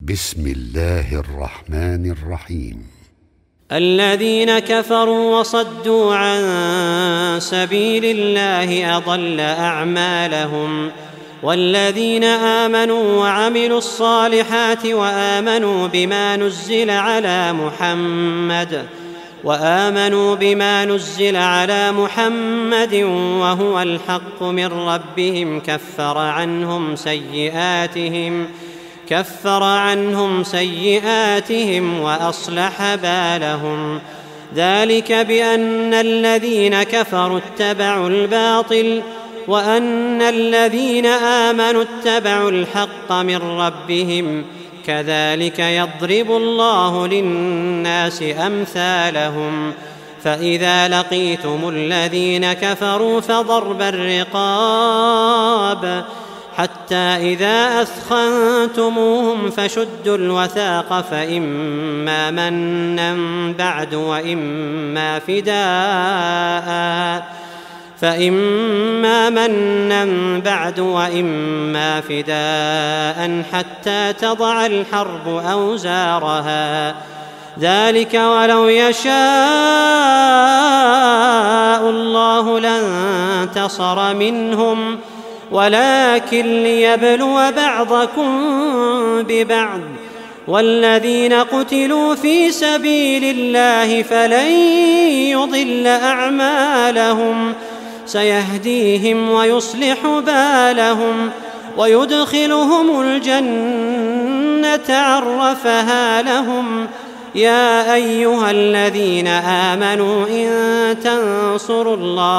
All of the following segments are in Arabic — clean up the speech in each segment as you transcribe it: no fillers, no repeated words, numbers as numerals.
بسم الله الرحمن الرحيم. الذين كفروا وصدوا عن سبيل الله أضل أعمالهم، والذين آمنوا وعملوا الصالحات وآمنوا بما نزل على محمد وهو الحق من ربهم كفر عنهم سيئاتهم وأصلح بالهم. ذلك بأن الذين كفروا اتبعوا الباطل وأن الذين آمنوا اتبعوا الحق من ربهم، كذلك يضرب الله للناس أمثالهم. فإذا لقيتم الذين كفروا فضرب الرقاب حتى إذا أثخنتموهم فشدوا الوثاق فإما منا بعد وإما فداء حتى تضع الحرب أوزارها. ذلك ولو يشاء الله لانتصر منهم، ولكن ليبلو بعضكم ببعض. والذين قتلوا في سبيل الله فلن يضل أعمالهم، سيهديهم ويصلح بالهم ويدخلهم الجنة عرفها لهم. يا أيها الذين آمنوا إن تنصروا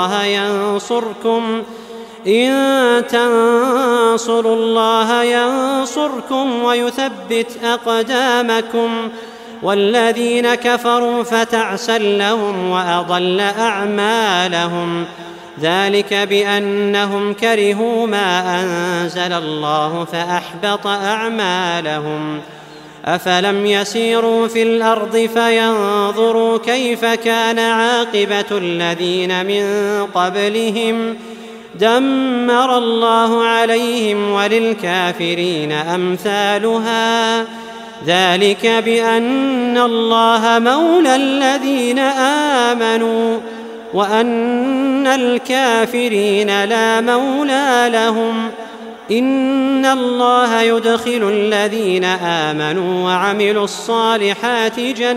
الله ينصركم ويثبت أقدامكم. والذين كفروا فتعسا لهم وأضل أعمالهم. ذلك بأنهم كرهوا ما أنزل الله فأحبط أعمالهم. أفلم يسيروا في الأرض فينظروا كيف كان عاقبة الذين من قبلهم، دمر الله عليهم وللكافرين أمثالها. ذلك بأن الله مولى الذين آمنوا وأن الكافرين لا مولى لهم. إن الله يدخل الذين آمنوا وعملوا الصالحات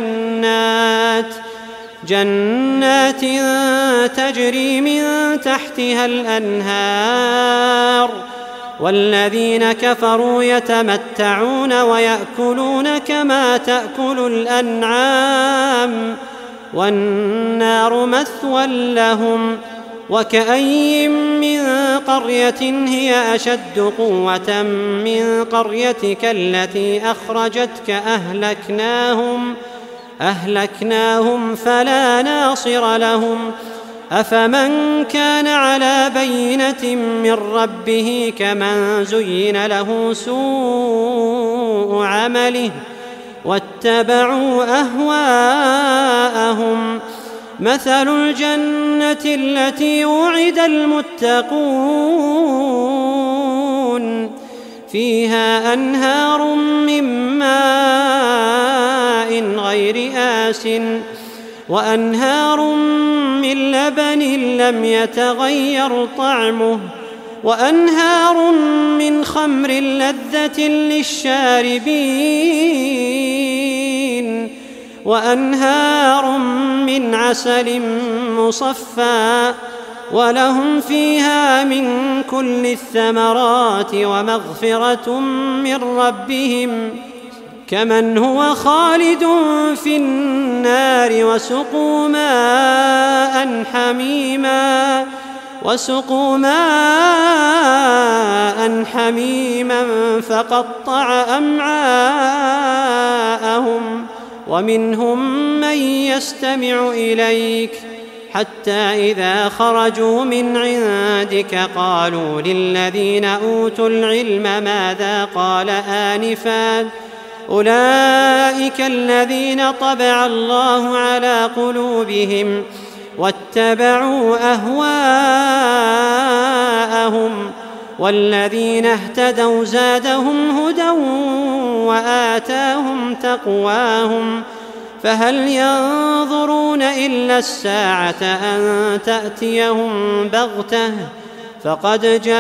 جنات تجري من تحتها الأنهار. والذين كفروا يتمتعون ويأكلون كما تأكل الأنعام، والنار مثوى لهم. وكأي من قرية هي أشد قوة من قريتك التي أخرجتك أهلكناهم فلا ناصر لهم. أفمن كان على بينة من ربه كمن زين له سوء عمله واتبعوا أهواءهم. مثل الجنة التي وعد المتقون فيها أنهار من ماء غير آسٍ وأنهار من لبن لم يتغير طعمه وأنهار من خمر لذة للشاربين وأنهار من عسل مصفى ولهم فيها من كل الثمرات ومغفرة من ربهم كمن هو خالد في النار وسقوا ماء حميما فقطع أمعاءهم. ومنهم من يستمع إليك حتى إذا خرجوا من عندك قالوا للذين أوتوا العلم ماذا قال آنفا، أولئك الذين طبع الله على قلوبهم واتبعوا أهواءهم. والذين اهتدوا زادهم هدى وآتاهم تقواهم فهل ينظرون إلا الساعة أن تأتيهم بغتة فقد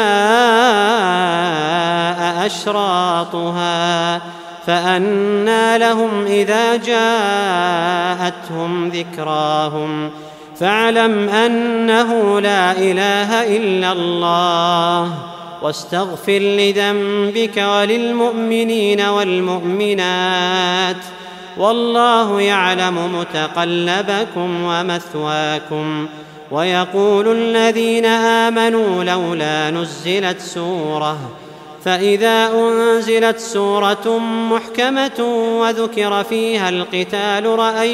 جاء أشراطها فأنى لهم إذا جاءتهم ذكراهم فاعلم أنه لا إله إلا الله واستغفر لذنبك وللمؤمنين والمؤمنات والله يعلم متقلبكم ومثواكم. ويقول الذين آمنوا لولا نزلت سورة فإذا أنزلت سورة محكمة وذكر فيها القتال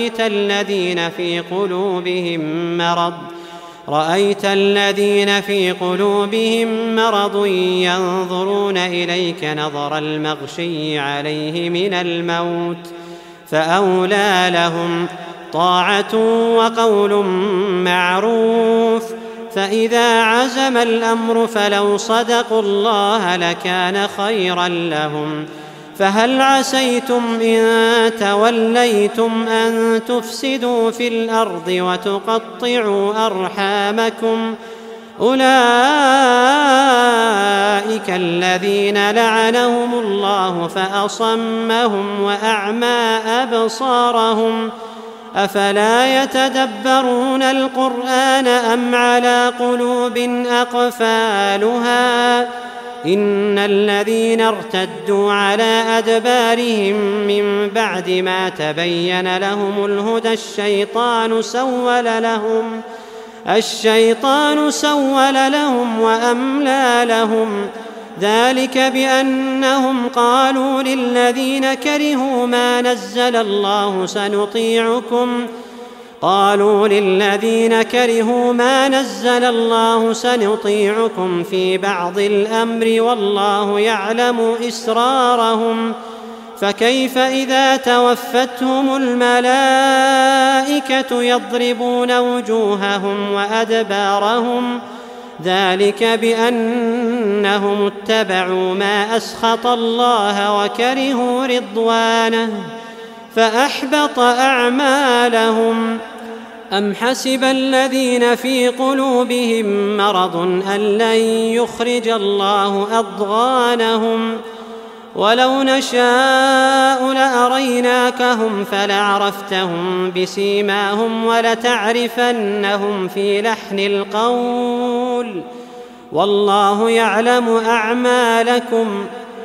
رأيت الذين في قلوبهم مرض ينظرون إليك نظر المغشي عليه من الموت فأولى لهم طاعة وقول معروف فإذا عزم الأمر فلو صدقوا الله لكان خيرا لهم. فهل عسيتم إن توليتم أن تفسدوا في الأرض وتقطعوا أرحامكم أولئك الذين لعنهم الله فأصمهم وأعمى أبصارهم أفلا يتدبرون القرآن أم على قلوب أقفالها إن الذين ارتدوا على أدبارهم من بعد ما تبين لهم الهدى الشيطان سول لهم وأملى لهم ذلك بأنهم قالوا للذين كرهوا ما نزل الله سنطيعكم في بعض الأمر والله يعلم إسرارهم فكيف إذا توفتهم الملائكة يضربون وجوههم وأدبارهم ذلك بأنهم اتبعوا ما أسخط الله وكرهوا رضوانه فأحبط أعمالهم. أم حسب الذين في قلوبهم مرض أن لن يخرج الله أضغانهم ولو نشاء لأريناكهم فلعرفتهم بسيماهم ولتعرفنهم في لحن القول والله يعلم أعمالكم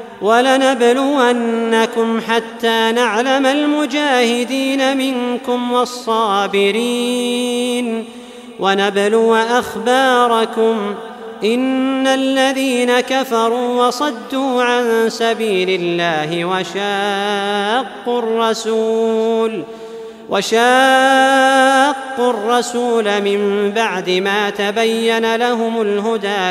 ولنبلونكم حتى نعلم المجاهدين منكم والصابرين ونبلو أخباركم إن الذين كفروا وصدوا عن سبيل الله وشاقوا الرسول من بعد ما تبين لهم الهدى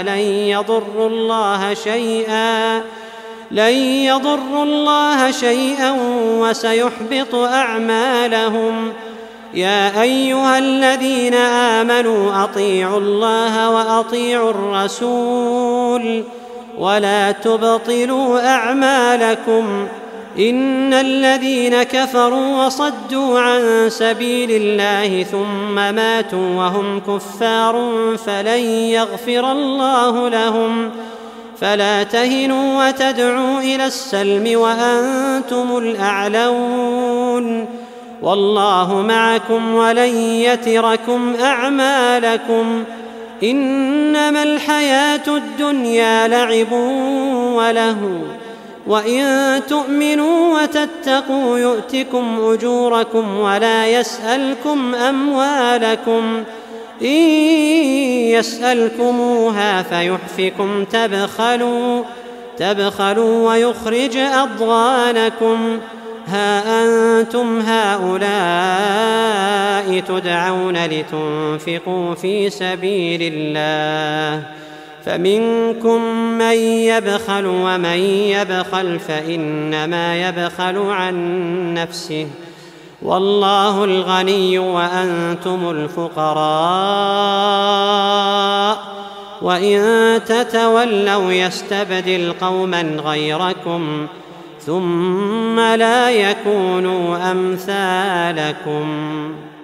لن يضروا الله شيئا وسيحبط أعمالهم. يا أيها الذين آمنوا أطيعوا الله وأطيعوا الرسول ولا تبطلوا أعمالكم إن الذين كفروا وصدوا عن سبيل الله ثم ماتوا وهم كفار فلن يغفر الله لهم فلا تهنوا وتدعوا إلى السلم وأنتم الأعلون والله معكم ولن يتركم أعمالكم إنما الحياة الدنيا لعب وله وإن تؤمنوا وتتقوا يؤتكم أجوركم ولا يسألكم أموالكم إن يسألكموها فيحفكم تبخلوا ويخرج أضغانكم ها أنتم هؤلاء تدعون لتنفقوا في سبيل الله فمنكم من يبخل ومن يبخل فإنما يبخل عن نفسه والله الغني وأنتم الفقراء وإن تتولوا يستبدل قوما غيركم ثم لا يكونوا أمثالكم.